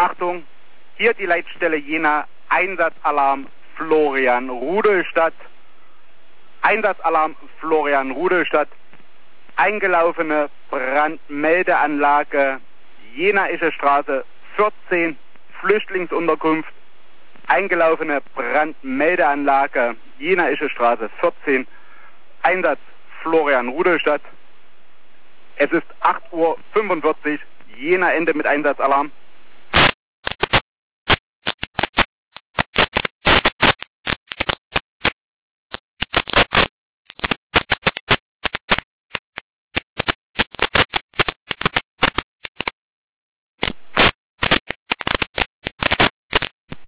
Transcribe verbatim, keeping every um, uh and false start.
Achtung, hier die Leitstelle Jena, Einsatzalarm Florian Rudolstadt. Einsatzalarm Florian Rudolstadt. Eingelaufene Brandmeldeanlage Jena-Ische Straße vierzehn, Flüchtlingsunterkunft. Eingelaufene Brandmeldeanlage Jena-Ische Straße vierzehn. Einsatz Florian Rudolstadt. Es ist acht Uhr fünfundvierzig. Jena Ende mit Einsatzalarm.